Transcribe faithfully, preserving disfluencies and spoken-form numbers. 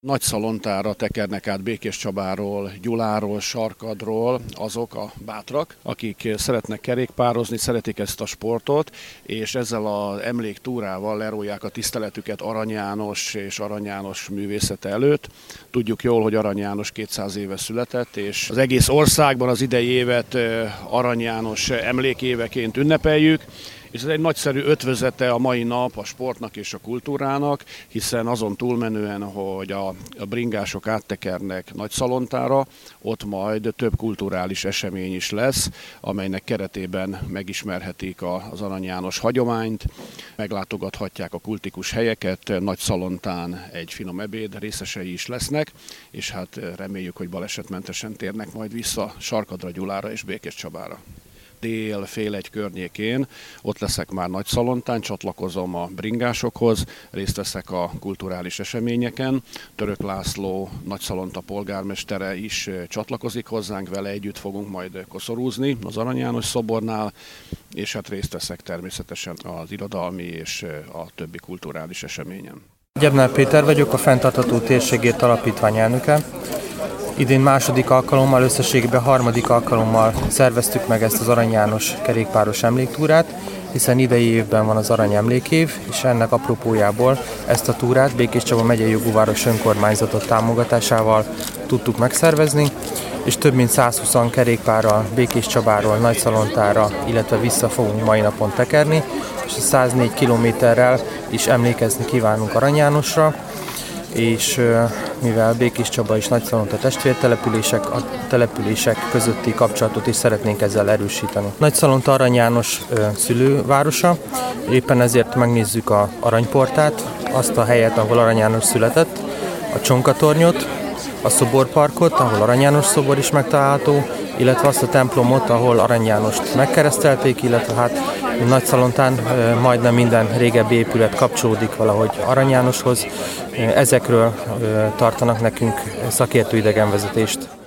Nagyszalontára tekernek át Békéscsabáról, Gyuláról, Sarkadról azok a bátrak, akik szeretnek kerékpározni, szeretik ezt a sportot, és ezzel az emléktúrával lerólják a tiszteletüket Arany János és Arany János művészete előtt. Tudjuk jól, hogy Arany János kétszáz éve született, és az egész országban az idei évet Arany János emlékéveként ünnepeljük. És ez egy nagyszerű ötvözete a mai nap a sportnak és a kultúrának, hiszen azon túlmenően, hogy a, a bringások áttekernek Nagyszalontára, ott majd több kulturális esemény is lesz, amelynek keretében megismerhetik az Arany János hagyományt, meglátogathatják a kultikus helyeket, Nagyszalontán egy finom ebéd részesei is lesznek, és hát reméljük, hogy balesetmentesen térnek majd vissza Sarkadra, Gyulára és Békéscsabára. Dél fél egy környékén, ott leszek már Nagyszalontán, csatlakozom a bringásokhoz, részt veszek a kulturális eseményeken. Török László Nagyszalonta polgármestere is csatlakozik hozzánk, vele együtt fogunk majd koszorúzni az Arany János szobornál, és hát részt veszek természetesen az irodalmi és a többi kulturális eseményen. Gyebner Péter vagyok, a Fenntartható Térségért Alapítvány elnöke. Idén második alkalommal, összességében harmadik alkalommal szerveztük meg ezt az Arany János kerékpáros emléktúrát, hiszen idei évben van az Arany Emlékév, és ennek apropójából ezt a túrát Békéscsaba megyei jogúváros önkormányzatok támogatásával tudtuk megszervezni, és több mint százhúsz kerékpárral Békéscsabáról Nagyszalontára, illetve vissza fogunk mai napon tekerni, és a száznégy kilométerrel is emlékezni kívánunk Arany Jánosra, és mivel Békéscsaba és Nagyszalonta testvértelepülések, a települések közötti kapcsolatot is szeretnénk ezzel erősíteni. Nagyszalonta Arany János szülővárosa, éppen ezért megnézzük az Aranyportát, azt a helyet, ahol Arany János született, a Csonkatornyot, a szoborparkot, ahol Arany János szobor is megtalálható, illetve azt a templomot, ahol Arany Jánost megkeresztelték, illetve hát Nagyszalontán majdnem minden régebbi épület kapcsolódik valahogy Arany Jánoshoz. Ezekről tartanak nekünk szakértő idegenvezetést.